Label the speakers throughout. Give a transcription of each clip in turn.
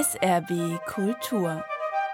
Speaker 1: SRB Kultur.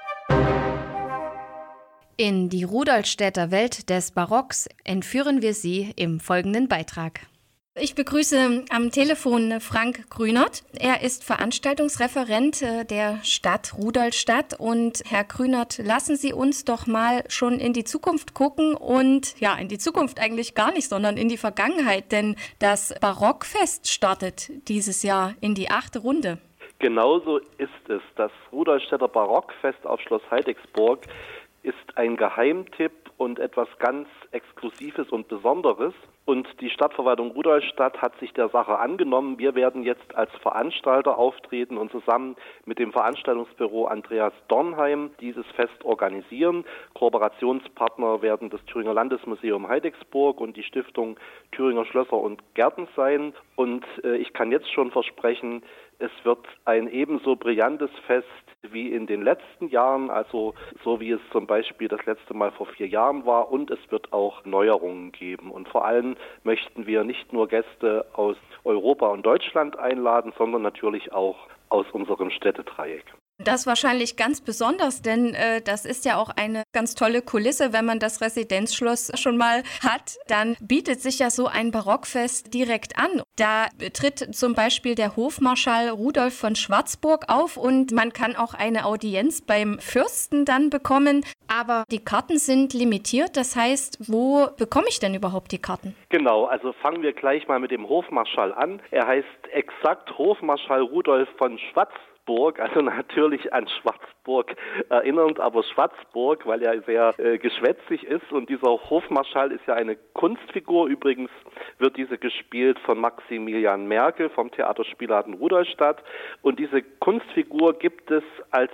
Speaker 2: In die Rudolstädter Welt des Barocks entführen wir Sie im folgenden Beitrag. Ich begrüße am Telefon Frank Grünert. Er ist Veranstaltungsreferent der Stadt Rudolstadt. Und Herr Grünert, lassen Sie uns doch mal schon in die Zukunft gucken und ja, in die Zukunft eigentlich gar nicht, sondern in die Vergangenheit, denn das Barockfest startet dieses Jahr in die 8. Runde.
Speaker 3: Genauso ist es. Das Rudolstädter Barockfest auf Schloss Heidecksburg ist ein Geheimtipp und etwas ganz Exklusives und Besonderes. Und die Stadtverwaltung Rudolstadt hat sich der Sache angenommen. Wir werden jetzt als Veranstalter auftreten und zusammen mit dem Veranstaltungsbüro Andreas Dornheim dieses Fest organisieren. Kooperationspartner werden das Thüringer Landesmuseum Heidecksburg und die Stiftung Thüringer Schlösser und Gärten sein. Und ich kann jetzt schon versprechen, es wird ein ebenso brillantes Fest wie in den letzten Jahren, also so wie es zum Beispiel das letzte Mal vor 4 Jahren war, und es wird auch Neuerungen geben. Und vor allem möchten wir nicht nur Gäste aus Europa und Deutschland einladen, sondern natürlich auch aus unserem Städtedreieck.
Speaker 2: Das wahrscheinlich ganz besonders, denn das ist ja auch eine ganz tolle Kulisse. Wenn man das Residenzschloss schon mal hat, dann bietet sich ja so ein Barockfest direkt an. Da tritt zum Beispiel der Hofmarschall Rudolf von Schwarzburg auf und man kann auch eine Audienz beim Fürsten dann bekommen. Aber die Karten sind limitiert. Das heißt, wo bekomme ich denn überhaupt die Karten?
Speaker 3: Genau, also fangen wir gleich mal mit dem Hofmarschall an. Er heißt exakt Hofmarschall Rudolf von Schwarzburg. Also natürlich an Schwarzburg erinnernd, aber Schwarzburg, weil er sehr geschwätzig ist. Und dieser Hofmarschall ist ja eine Kunstfigur. Übrigens wird diese gespielt von Maximilian Merkel vom Theater Spielladen Rudolstadt. Und diese Kunstfigur gibt es als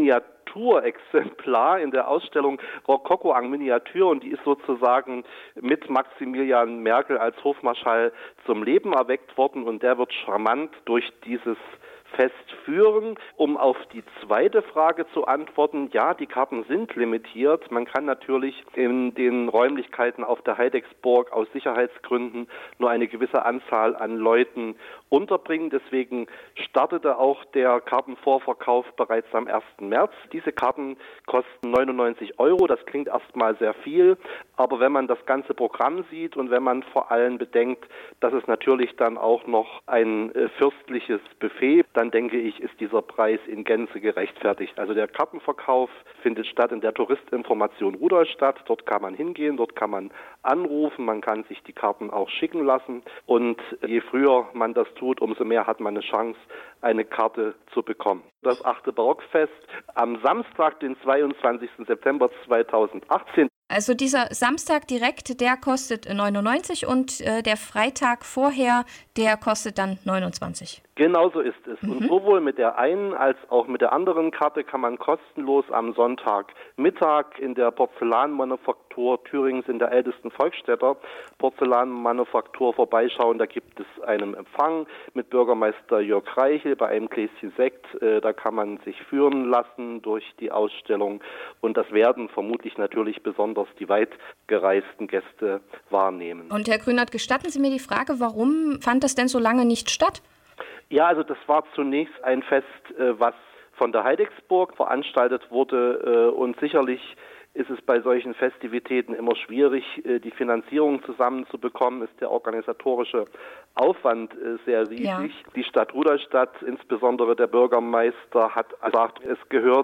Speaker 3: Miniaturexemplar in der Ausstellung Rokoko en Miniatur, und die ist sozusagen mit Maximilian Merkel als Hofmarschall zum Leben erweckt worden, und der wird charmant durch dieses Fest führen. Um auf die zweite Frage zu antworten, ja, die Karten sind limitiert. Man kann natürlich in den Räumlichkeiten auf der Heidecksburg aus Sicherheitsgründen nur eine gewisse Anzahl an Leuten unterbringen. Deswegen startete auch der Kartenvorverkauf bereits am 1. März. Diese Karten kosten 99 €. Das klingt erstmal sehr viel, aber wenn man das ganze Programm sieht und wenn man vor allem bedenkt, dass es natürlich dann auch noch ein fürstliches Buffet, dann denke ich, ist dieser Preis in Gänze gerechtfertigt. Also der Kartenverkauf findet statt in der Touristinformation Rudolstadt. Dort kann man hingehen, dort kann man anrufen, man kann sich die Karten auch schicken lassen. Und je früher man das tut, umso mehr hat man eine Chance, eine Karte zu bekommen. Das 8. Barockfest am Samstag, den 22. September 2018.
Speaker 2: Also dieser Samstag direkt, der kostet 99 und der Freitag vorher, der kostet dann 29.
Speaker 3: Genau so ist es. Und sowohl mit der einen als auch mit der anderen Karte kann man kostenlos am Sonntagmittag in der Porzellanmanufaktur Thürings, in der ältesten Volksstädter Porzellanmanufaktur, vorbeischauen. Da gibt es einen Empfang mit Bürgermeister Jörg Reichel bei einem Gläschen Sekt. Da kann man sich führen lassen durch die Ausstellung, und das werden vermutlich natürlich besonders die weit gereisten Gäste wahrnehmen.
Speaker 2: Und Herr Grünert, gestatten Sie mir die Frage, warum fand das denn so lange nicht statt?
Speaker 3: Ja, also das war zunächst ein Fest, was von der Heidecksburg veranstaltet wurde, und sicherlich ist es bei solchen Festivitäten immer schwierig, die Finanzierung zusammenzubekommen, ist der organisatorische Aufwand sehr riesig. Ja. Die Stadt Rudolstadt, insbesondere der Bürgermeister, hat gesagt, es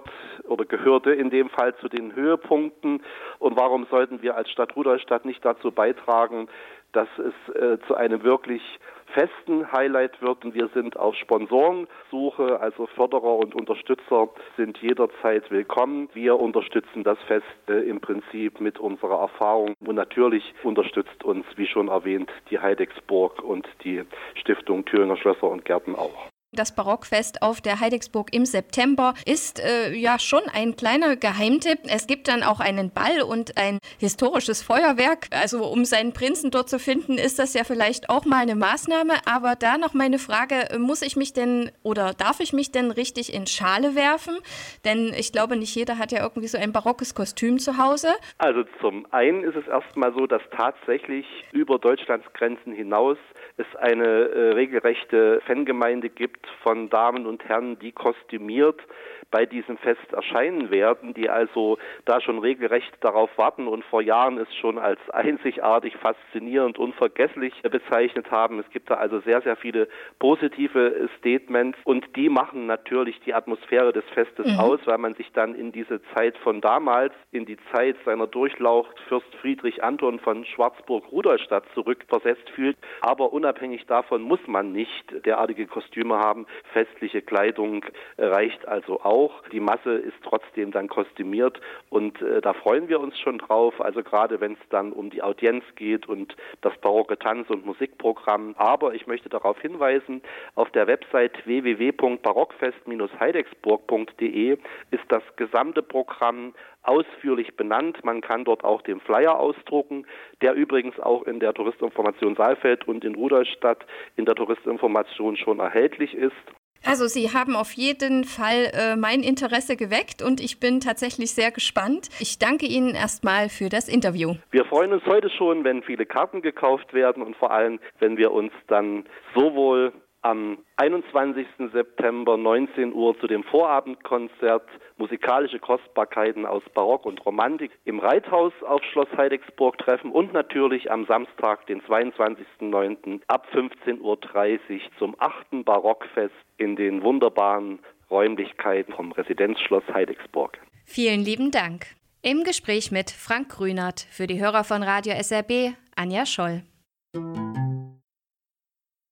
Speaker 3: gehörte in dem Fall zu den Höhepunkten, und warum sollten wir als Stadt Rudolstadt nicht dazu beitragen, dass es zu einem wirklich festen Highlight wird. Und wir sind auf Sponsorensuche, also Förderer und Unterstützer sind jederzeit willkommen. Wir unterstützen das Fest im Prinzip mit unserer Erfahrung, und natürlich unterstützt uns, wie schon erwähnt, die Heidecksburg und die Stiftung Thüringer Schlösser und Gärten auch.
Speaker 2: Das Barockfest auf der Heidecksburg im September ist ja schon ein kleiner Geheimtipp. Es gibt dann auch einen Ball und ein historisches Feuerwerk. Also um seinen Prinzen dort zu finden, ist das ja vielleicht auch mal eine Maßnahme. Aber da noch meine Frage, muss ich mich denn oder darf ich mich denn richtig in Schale werfen? Denn ich glaube, nicht jeder hat ja irgendwie so ein barockes Kostüm zu Hause.
Speaker 3: Also zum einen ist es erstmal so, dass tatsächlich über Deutschlands Grenzen hinaus es eine regelrechte Fangemeinde gibt, von Damen und Herren, die kostümiert bei diesem Fest erscheinen werden, die also da schon regelrecht darauf warten und vor Jahren es schon als einzigartig, faszinierend, unvergesslich bezeichnet haben. Es gibt da also sehr, sehr viele positive Statements und die machen natürlich die Atmosphäre des Festes aus, weil man sich dann in diese Zeit von damals, in die Zeit seiner Durchlaucht Fürst Friedrich Anton von Schwarzburg-Rudolstadt zurückversetzt fühlt. Aber unabhängig davon muss man nicht derartige Kostüme haben. Festliche Kleidung reicht also auch. Die Masse ist trotzdem dann kostümiert und da freuen wir uns schon drauf. Also gerade wenn es dann um die Audienz geht und das barocke Tanz- und Musikprogramm. Aber ich möchte darauf hinweisen, auf der Website www.barockfest-heidecksburg.de ist das gesamte Programm ausführlich benannt. Man kann dort auch den Flyer ausdrucken, der übrigens auch in der Touristinformation Saalfeld und in Rudolstadt in der Touristinformation schon erhältlich ist.
Speaker 2: Also Sie haben auf jeden Fall mein Interesse geweckt und ich bin tatsächlich sehr gespannt. Ich danke Ihnen erstmal für das Interview.
Speaker 3: Wir freuen uns heute schon, wenn viele Karten gekauft werden und vor allem, wenn wir uns dann sowohl am 21. September 19 Uhr zu dem Vorabendkonzert Musikalische Kostbarkeiten aus Barock und Romantik im Reithaus auf Schloss Heidecksburg treffen und natürlich am Samstag, den 22.09. ab 15.30 Uhr zum 8. Barockfest in den wunderbaren Räumlichkeiten vom Residenzschloss Heidecksburg.
Speaker 2: Vielen lieben Dank. Im Gespräch mit Frank Grünert für die Hörer von Radio SRB, Anja Scholl.